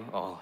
all.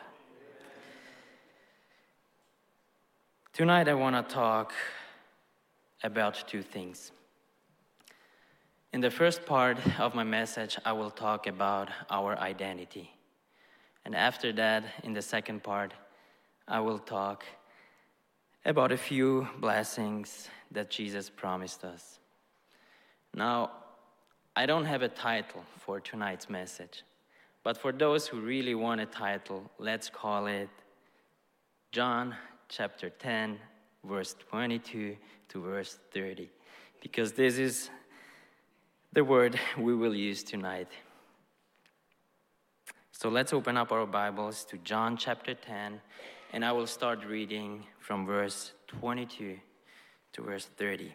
Tonight I want to talk about two things. In the first part of my message, I will talk about our identity. And after that, in the second part, I will talk about a few blessings that Jesus promised us. Now, I don't have a title for tonight's message, but for those who really want a title, let's call it John chapter 10, verse 22 to verse 30, because this is the word we will use tonight. So let's open up our Bibles to John chapter 10, and I will start reading from verse 22 to verse 30.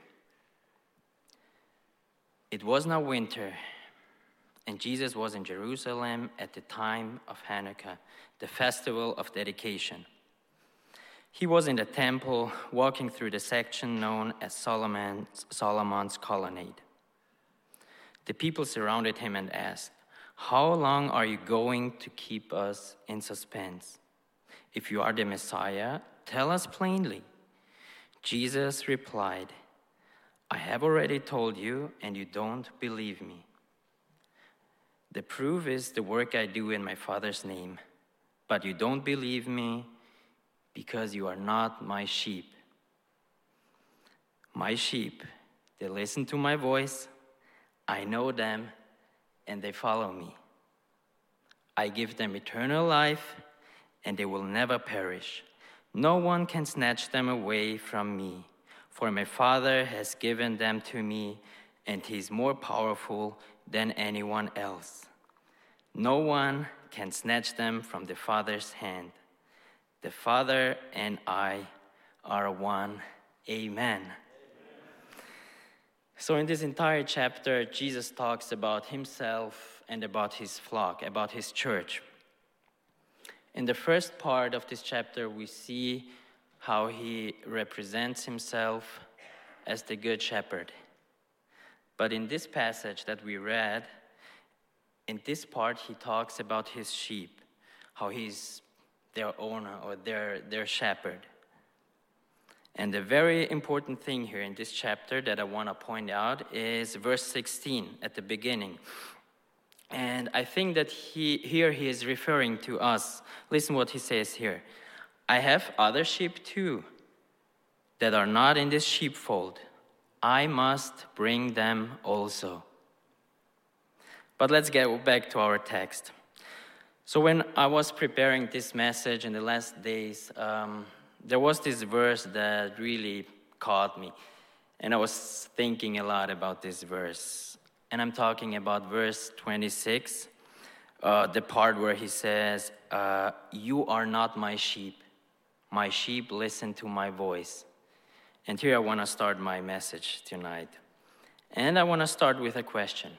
It was now winter, and Jesus was in Jerusalem at the time of Hanukkah, the festival of dedication. He was in the temple, walking through the section known as Solomon's colonnade. The people surrounded him and asked, "How long are you going to keep us in suspense? If you are the Messiah, tell us plainly." Jesus replied, "I have already told you, and you don't believe me. The proof is the work I do in my Father's name, but you don't believe me because you are not my sheep. My sheep, they listen to my voice. I know them, and they follow me. I give them eternal life, and they will never perish. No one can snatch them away from me, for my Father has given them to me, and he is more powerful than anyone else. No one can snatch them from the Father's hand. The Father and I are one. Amen." So in this entire chapter, Jesus talks about himself and about his flock, about his church. In the first part of this chapter, we see how he represents himself as the good shepherd. But in this passage that we read, in this part, he talks about his sheep, how he's their owner or their shepherd. And the very important thing here in this chapter that I want to point out is verse 16 at the beginning. And I think that he is referring to us. Listen what he says here. "I have other sheep too that are not in this sheepfold. I must bring them also." But let's get back to our text. So when I was preparing this message in the last days, there was this verse that really caught me. And I was thinking a lot about this verse. And I'm talking about verse 26, the part where he says, "You are not my sheep. My sheep listen to my voice." And here I want to start my message tonight. And I want to start with a question.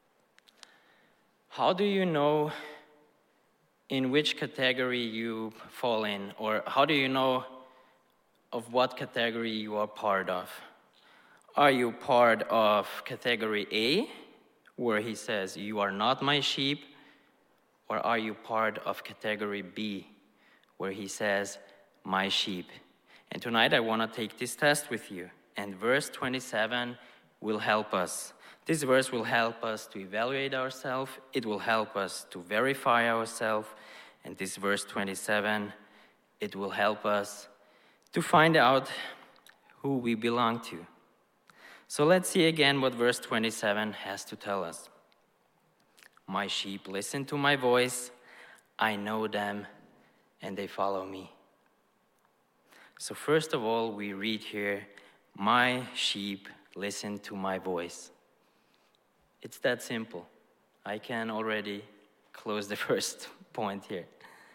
How do you know in which category you fall in, or how do you know of what category you are part of? Are you part of category A, where he says, "You are not my sheep," or are you part of category B, where he says, "My sheep"? And tonight I want to take this test with you, and verse 27 will help us. This verse will help us to evaluate ourselves. It will help us to verify ourselves. And this verse 27, it will help us to find out who we belong to. So let's see again what verse 27 has to tell us. "My sheep listen to my voice. I know them, and they follow me." So first of all, we read here, "My sheep listen to my voice." It's that simple. I can already close the first point here.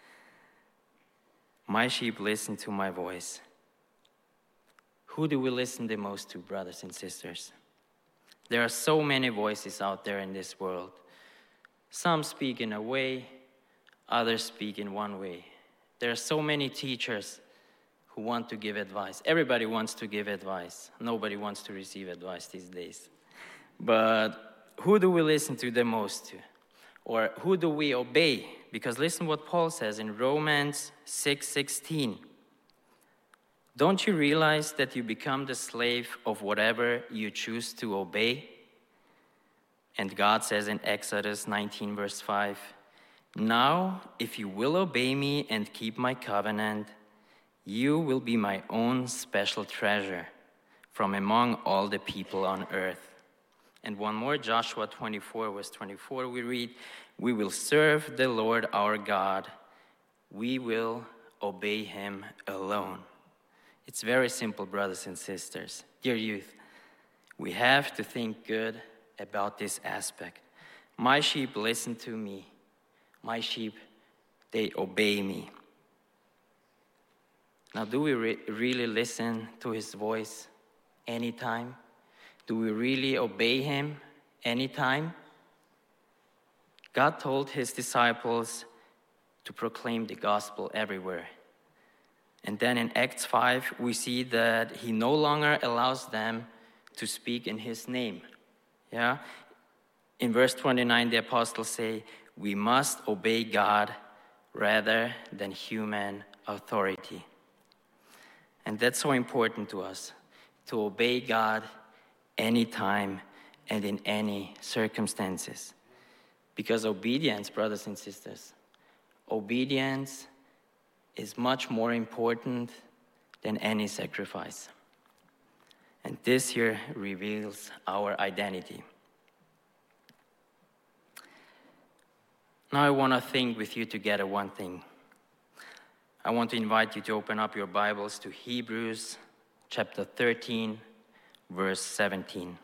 My sheep listen to my voice. Who do we listen the most to, brothers and sisters? There are so many voices out there in this world. Some speak in a way, others speak in one way. There are so many teachers who want to give advice. Everybody wants to give advice. Nobody wants to receive advice these days. But who do we listen to the most to? Or who do we obey because listen what Paul says in Romans 6:16. Don't you realize that you become the slave of whatever you choose to obey? And God says in Exodus 19, verse 5, now, if you will obey me and keep my covenant, you will be my own special treasure from among all the people on earth. And one more, Joshua 24, verse 24, we read, we will serve the Lord our God. We will obey him alone. It's very simple, brothers and sisters. Dear youth, we have to think good about this aspect. My sheep listen to me. My sheep, they obey me. Now, do we really listen to his voice anytime? Do we really obey him anytime? God told his disciples to proclaim the gospel everywhere. And then in Acts 5, we see that he no longer allows them to speak in his name. Yeah? In verse 29, the apostles say, we must obey God rather than human authority. And that's so important to us, to obey God anytime and in any circumstances. Because obedience, brothers and sisters, obedience is much more important than any sacrifice. And this here reveals our identity. Now I want to think with you together one thing. I want to invite you to open up your Bibles to Hebrews chapter 13, verse 17.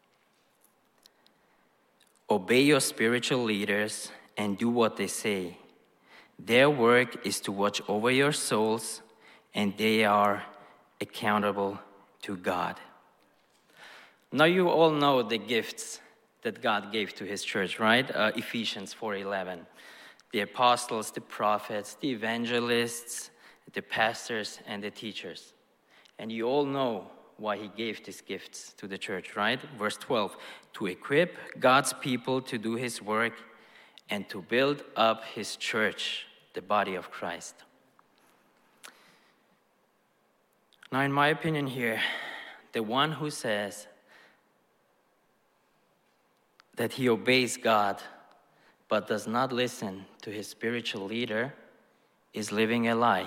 Obey your spiritual leaders and do what they say. Their work is to watch over your souls, and they are accountable to God. Now you all know the gifts that God gave to his church, right? Ephesians 4:11. The apostles, the prophets, the evangelists, the pastors, and the teachers. And you all know why he gave these gifts to the church, right? Verse 12, to equip God's people to do his work and to build up his church, the body of Christ. Now, in my opinion here, the one who says that he obeys God but does not listen to his spiritual leader is living a lie.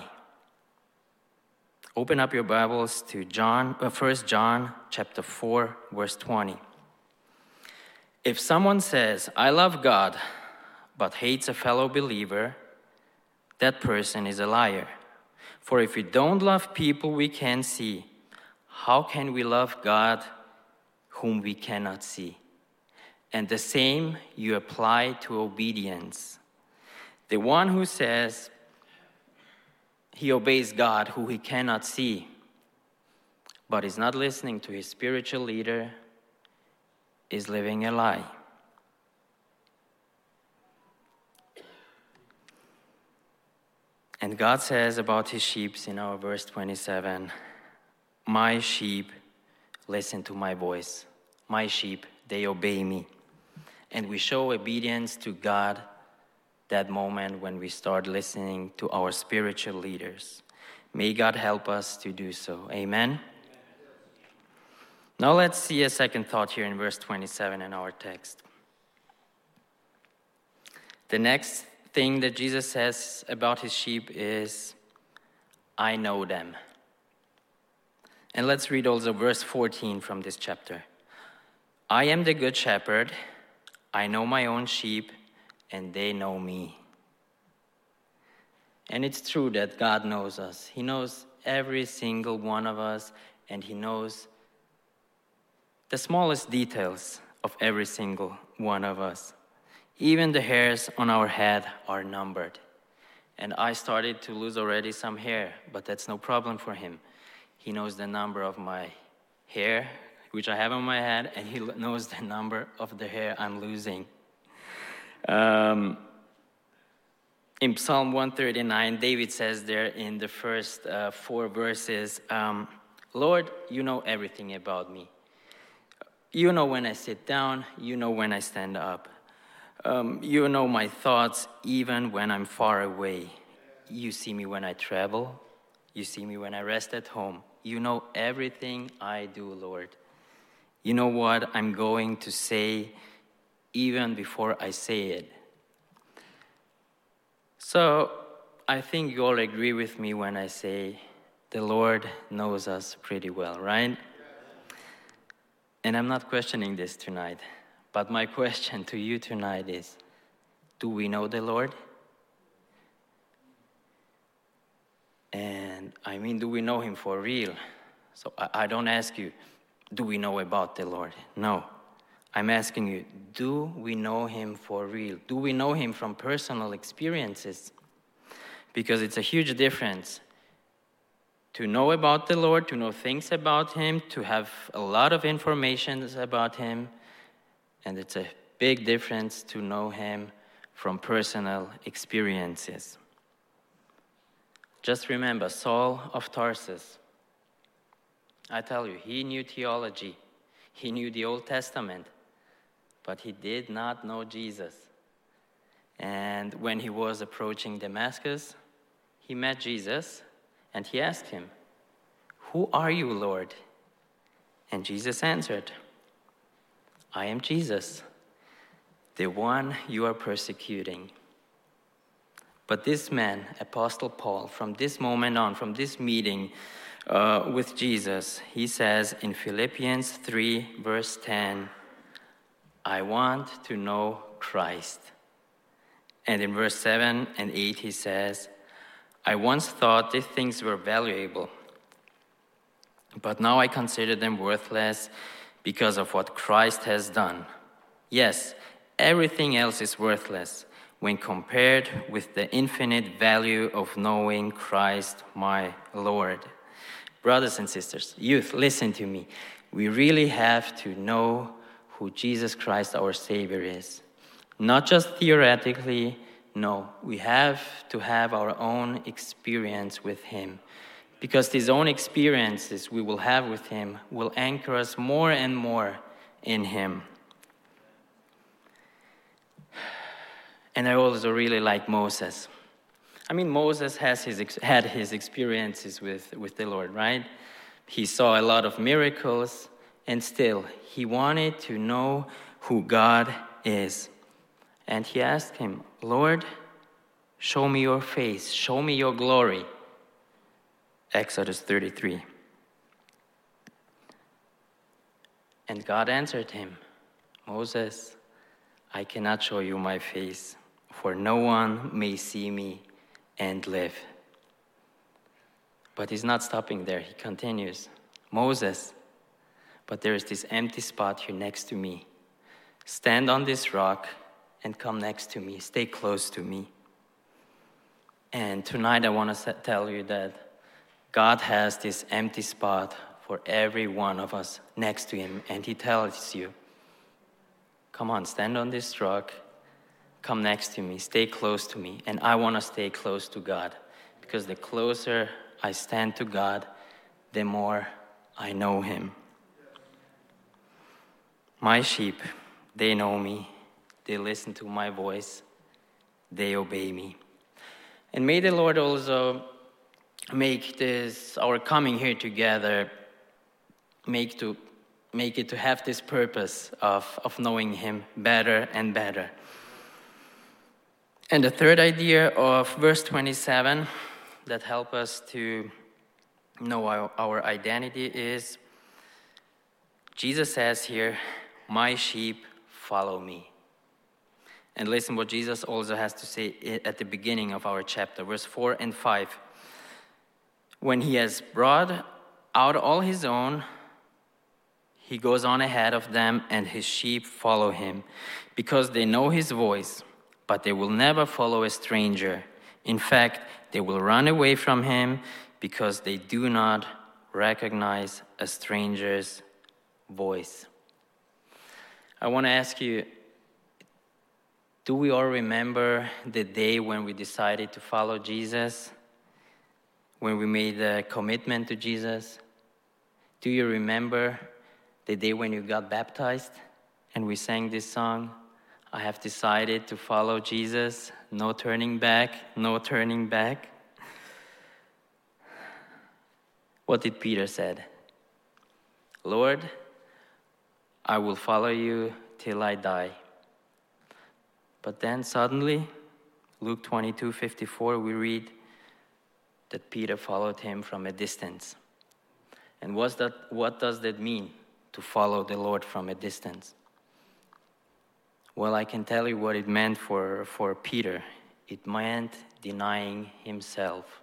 Open up your Bibles to 1 John chapter 4, verse 20. If someone says, I love God, but hates a fellow believer, that person is a liar. For if we don't love people we can see, how can we love God whom we cannot see? And the same you apply to obedience. The one who says he obeys God who he cannot see, but is not listening to his spiritual leader, is living a lie. And God says about his sheep in our verse 27, my sheep listen to my voice. My sheep, they obey me. And we show obedience to God that moment when we start listening to our spiritual leaders. May God help us to do so. Amen? Now let's see a second thought here in verse 27 in our text. The next thing that Jesus says about his sheep is, I know them. And let's read also verse 14 from this chapter. I am the good shepherd. I know my own sheep, and they know me. And it's true that God knows us. He knows every single one of us, and he knows the smallest details of every single one of us. Even the hairs on our head are numbered. And I started to lose already some hair, but that's no problem for him. He knows the number of my hair, which I have on my head, and he knows the number of the hair I'm losing. In Psalm 139, David says there in the first 4 verses, Lord, you know everything about me. You know when I sit down, you know when I stand up. You know my thoughts even when I'm far away. You see me when I travel. You see me when I rest at home. You know everything I do, Lord. You know what I'm going to say even before I say it. So I think you all agree with me when I say the Lord knows us pretty well, right? And I'm not questioning this tonight, but my question to you tonight is, do we know the Lord? And I mean, do we know him for real? So I don't ask you, do we know about the Lord? No. I'm asking you, do we know him for real? Do we know him from personal experiences? Because it's a huge difference to know about the Lord, to know things about him, to have a lot of information about him. And it's a big difference to know him from personal experiences. Just remember, Saul of Tarsus. I tell you, he knew theology. He knew the Old Testament. But he did not know Jesus. And when he was approaching Damascus, he met Jesus and he asked him, "Who are you, Lord?" And Jesus answered, "I am Jesus, the one you are persecuting." But this man, Apostle Paul, from this moment on, from this meeting with Jesus, he says in Philippians 3, verse 10, "I want to know Christ." And in verse 7 and 8, he says, "I once thought these things were valuable, but now I consider them worthless because of what Christ has done. Yes, everything else is worthless when compared with the infinite value of knowing Christ my Lord." Brothers and sisters, youth, listen to me. We really have to know who Jesus Christ our Savior is. Not just theoretically, no. We have to have our own experience with him. Because these own experiences we will have with him will anchor us more and more in him. And I also really like Moses. I mean, Moses had his experiences with the Lord, right? He saw a lot of miracles, and still, he wanted to know who God is. And he asked him, "Lord, show me your face, show me your glory." Exodus 33. And God answered him, "Moses, I cannot show you my face, for no one may see me and live." But he's not stopping there. He continues, "Moses, but there is this empty spot here next to me. Stand on this rock and come next to me. Stay close to me." And tonight I want to tell you that God has this empty spot for every one of us next to him. And he tells you, "Come on, stand on this rock. Come next to me, stay close to me." And I want to stay close to God, because the closer I stand to God, the more I know him. "My sheep, they know me. They listen to my voice. They obey me." And may the Lord also make this, our coming here together, make it to have this purpose of knowing him better and better. And the third idea of verse 27 that help us to know our identity is, Jesus says here, "My sheep follow me." And listen what Jesus also has to say at the beginning of our chapter, verse 4 and 5. "When he has brought out all his own, he goes on ahead of them, and his sheep follow him, because they know his voice. But they will never follow a stranger. In fact, they will run away from him because they do not recognize a stranger's voice." I want to ask you, do we all remember the day when we decided to follow Jesus? When we made a commitment to Jesus? Do you remember the day when you got baptized and we sang this song, I have decided to follow Jesus. No turning back, no turning back. What did Peter said? Lord, I will follow you till I die. But then suddenly, Luke 22:54, we read that Peter followed him from a distance. And what does that mean, to follow the Lord from a distance? Well, I can tell you what it meant for Peter. It meant denying himself.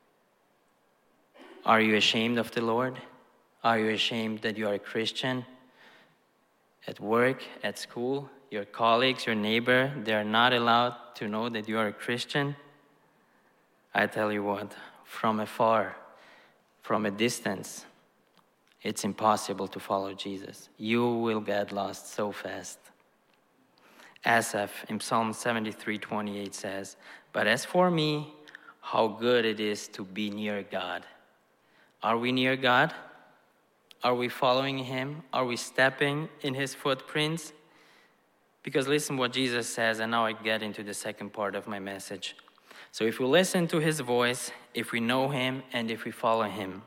Are you ashamed of the Lord? Are you ashamed that you are a Christian? At work, at school, your colleagues, your neighbor, they are not allowed to know that you are a Christian? I tell you what, from afar, from a distance, it's impossible to follow Jesus. You will get lost so fast. Asaph in Psalm 73:28 says, "But as for me, how good it is to be near God." Are we near God? Are we following him? Are we stepping in his footprints? Because listen what Jesus says, and now I get into the second part of my message. So if we listen to his voice, if we know him, and if we follow him,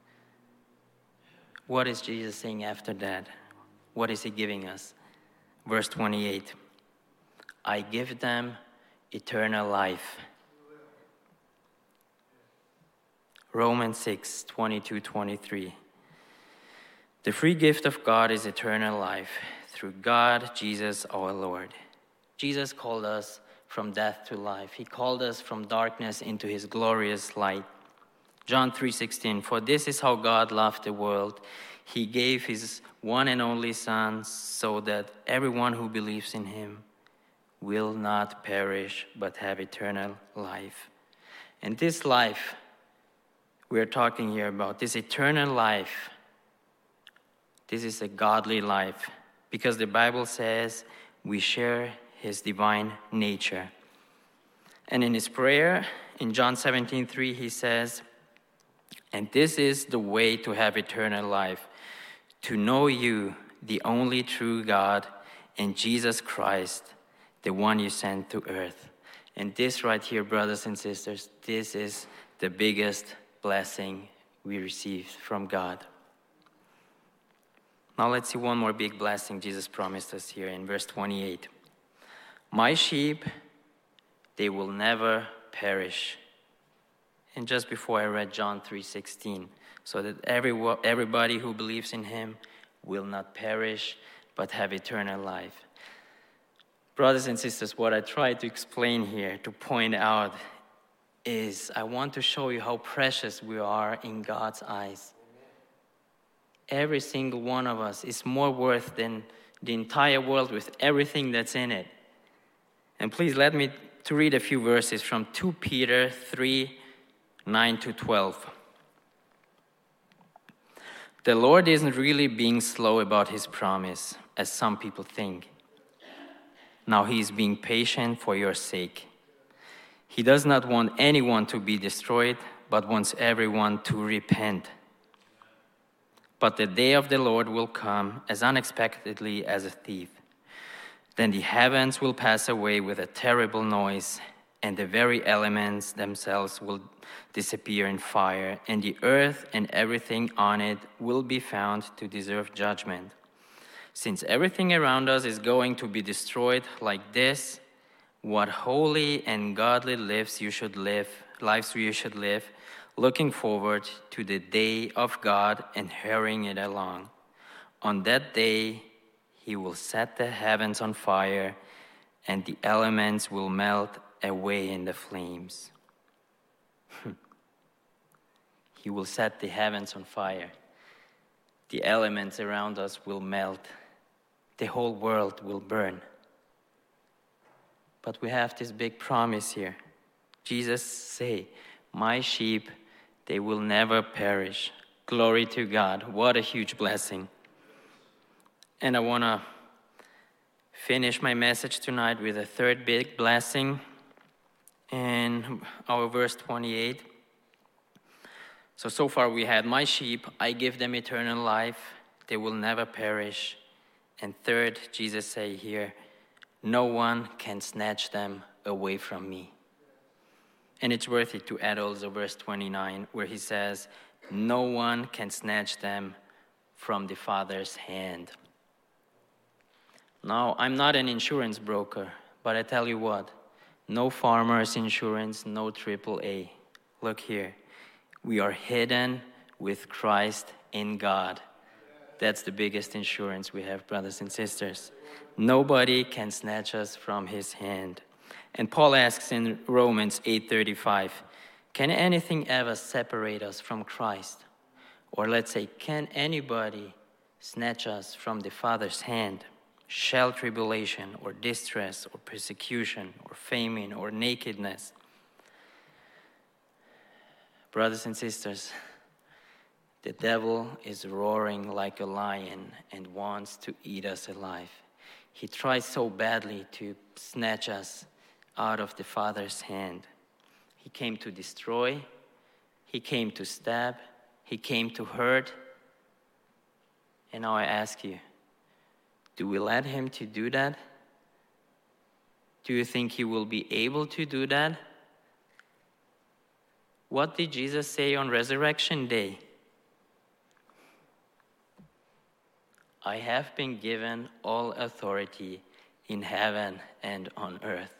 what is Jesus saying after that? What is he giving us? Verse 28, I give them eternal life. Romans 6:22-23. The free gift of God is eternal life through God, Jesus our Lord. Jesus called us from death to life. He called us from darkness into his glorious light. John 3:16, for this is how God loved the world. He gave his one and only Son so that everyone who believes in him will not perish but have eternal life. And this life we're talking here about, this eternal life, this is a godly life because the Bible says we share his divine nature. And in his prayer, in John 17:3, he says, and this is the way to have eternal life, to know you, the only true God, and Jesus Christ, the one you sent to earth. And this right here, brothers and sisters, this is the biggest blessing we received from God. Now let's see one more big blessing Jesus promised us here in verse 28. My sheep, they will never perish. And just before I read John 3:16, so that everybody who believes in him will not perish but have eternal life. Brothers and sisters, what I try to explain here, to point out, is I want to show you how precious we are in God's eyes. Every single one of us is more worth than the entire world with everything that's in it. And please let me to read a few verses from 2 Peter 3:9-12. The Lord isn't really being slow about his promise, as some people think. Now he is being patient for your sake. He does not want anyone to be destroyed, but wants everyone to repent. But the day of the Lord will come as unexpectedly as a thief. Then the heavens will pass away with a terrible noise, and the very elements themselves will disappear in fire, and the earth and everything on it will be found to deserve judgment. Since everything around us is going to be destroyed like this, what holy and godly lives you should live, looking forward to the day of God and hurrying it along. On that day, he will set the heavens on fire, and the elements will melt away in the flames. He will set the heavens on fire. The elements around us will melt. The whole world will burn. But we have this big promise here. Jesus say, my sheep, they will never perish. Glory to God. What a huge blessing. And I want to finish my message tonight with a third big blessing in our verse 28. So far we had, my sheep, I give them eternal life. They will never perish. And third, Jesus say here, no one can snatch them away from me. And it's worth it to add also verse 29, where he says, no one can snatch them from the Father's hand. Now, I'm not an insurance broker, but I tell you what, no Farmers Insurance, no AAA. Look here, we are hidden with Christ in God. That's the biggest insurance we have, brothers and sisters. Nobody can snatch us from his hand. And Paul asks in Romans 8:35, can anything ever separate us from Christ? Or let's say, can anybody snatch us from the Father's hand? Shall tribulation or distress or persecution or famine or nakedness? Brothers and sisters, the devil is roaring like a lion and wants to eat us alive. He tries so badly to snatch us out of the Father's hand. He came to destroy, he came to stab, he came to hurt. And now I ask you, do we let him to do that? Do you think he will be able to do that? What did Jesus say on Resurrection Day? I have been given all authority in heaven and on earth.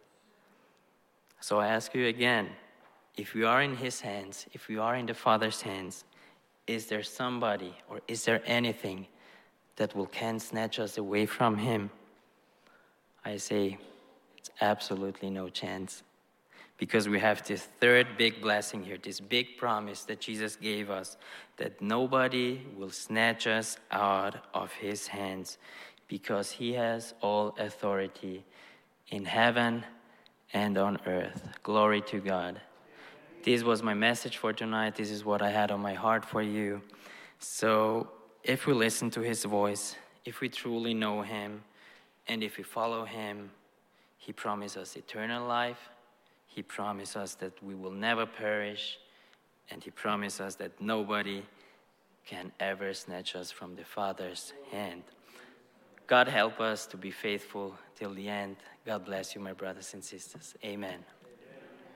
So I ask you again, if we are in his hands, if we are in the Father's hands, is there somebody or is there anything that can snatch us away from him? I say, it's absolutely no chance. Because we have this third big blessing here, this big promise that Jesus gave us, that nobody will snatch us out of his hands, because he has all authority in heaven and on earth. Glory to God. This was my message for tonight. This is what I had on my heart for you. So if we listen to his voice, if we truly know him, and if we follow him, he promises us eternal life. He promises us that we will never perish, and he promises us that nobody can ever snatch us from the Father's hand. God help us to be faithful till the end. God bless you, my brothers and sisters. Amen.